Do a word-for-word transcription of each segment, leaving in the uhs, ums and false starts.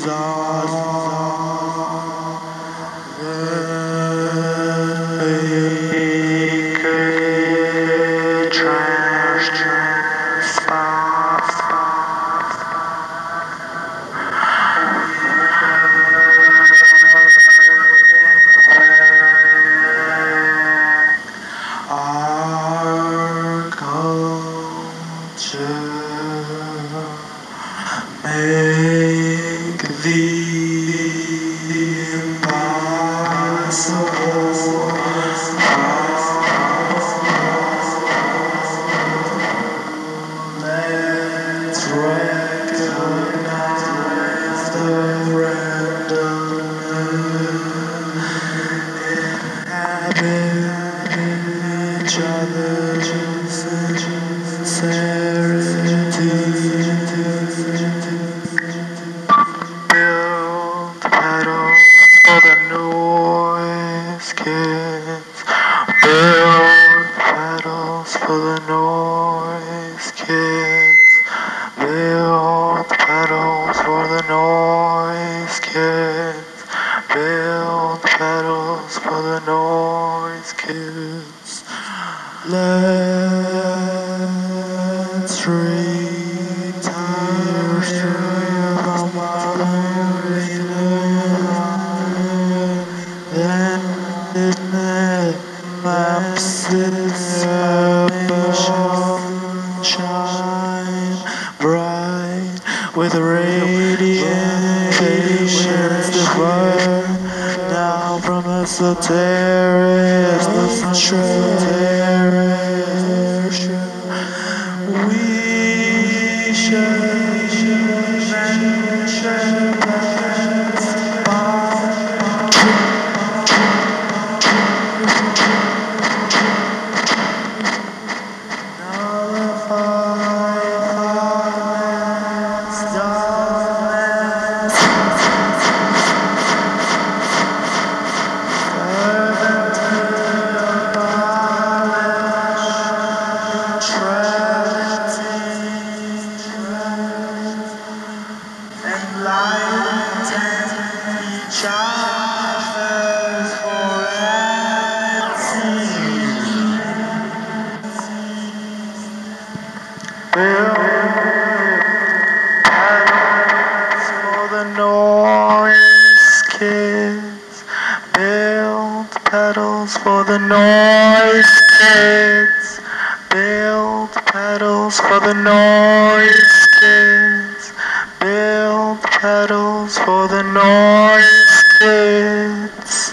Trash, trash, spot, our culture make the impossible. Let's recognize the randomness, inhabit each other's sincerity. Build petals for the noise kids. Build petals for the noise kids. Build petals for the noise kids. Build petals for the noise kids. Let's retire from our loneliness. Then it maps its shine bright with radiations that burn now from the terrace, the terrace. We should mention petals for the noise kids. Build petals for the noise kids. Build petals for the noise kids.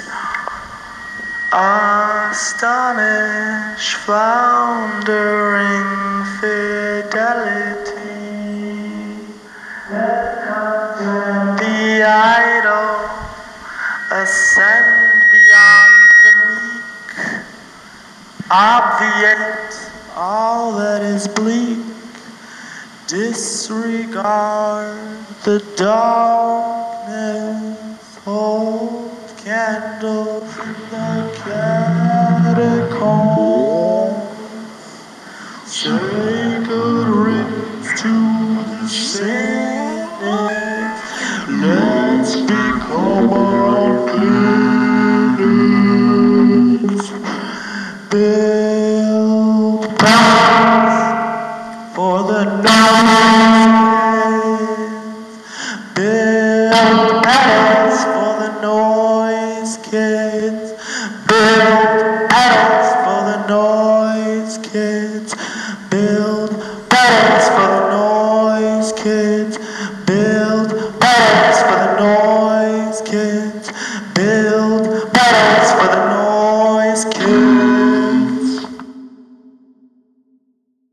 Astonish floundering fidelity. The idol ascend beyond the meek, obviate all that is bleak, disregard the darkness, hold candles in the catacombs, say good riddance to the sinners, let's become our clinics. Build petals for the noise kids. Build petals for the noise kids. Build petals for the noise kids. Build petals for the noise kids. Build petals for the noise kids. Build petals for the